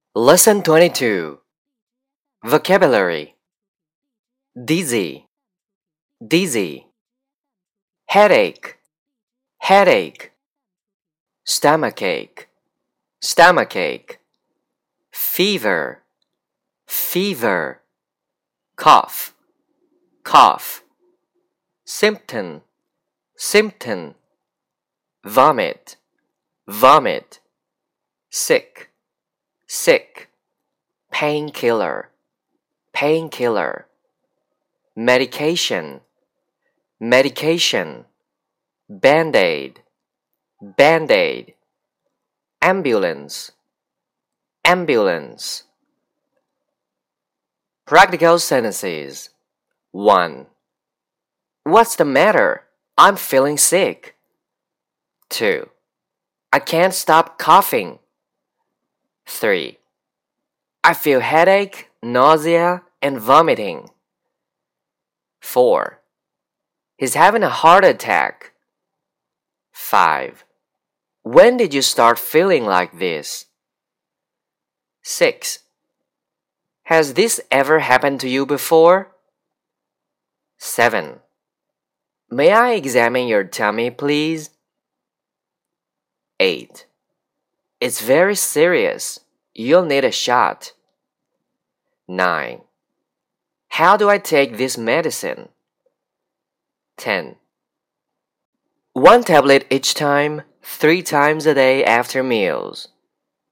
Lesson 22. Vocabulary. Dizzy, dizzy. Headache, headache. Stomachache, stomachache. Fever, fever. Cough, cough. Symptom, symptom. Vomit, vomit. Sick, sick. Painkiller, painkiller. Medication, medication. Band-aid, band-aid. Ambulance, ambulance. Practical sentences. 1. What's the matter? I'm feeling sick. 2. I can't stop coughing. 3. I feel headache, nausea, and vomiting. 4. He's having a heart attack. 5. When did you start feeling like this? 6. Has this ever happened to you before? 7. May I examine your tummy, please? 8. It's very serious. You'll need a shot. 9. How do I take this medicine? 10. 1 tablet each time, 3 times a day after meals.